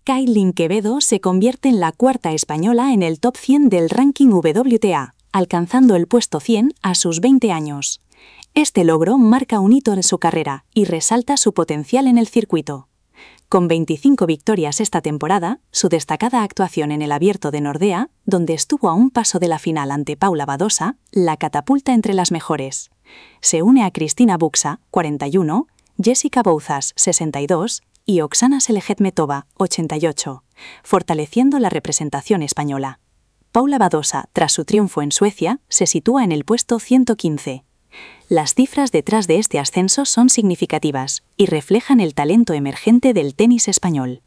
Kailin Quevedo se convierte en la cuarta española en el top 100 del ranking WTA, alcanzando el puesto 100 a sus 20 años. Este logro marca un hito en su carrera y resalta su potencial en el circuito. Con 25 victorias esta temporada, su destacada actuación en el Abierto de Nordea, donde estuvo a un paso de la final ante Paula Badosa, la catapulta entre las mejores. Se une a Cristina Bucsa, 41, Jessica Bouzas, 62, y Oksana Selekhmetova, 88, fortaleciendo la representación española. Paula Badosa, tras su triunfo en Suecia, se sitúa en el puesto 115. Las cifras detrás de este ascenso son significativas y reflejan el talento emergente del tenis español.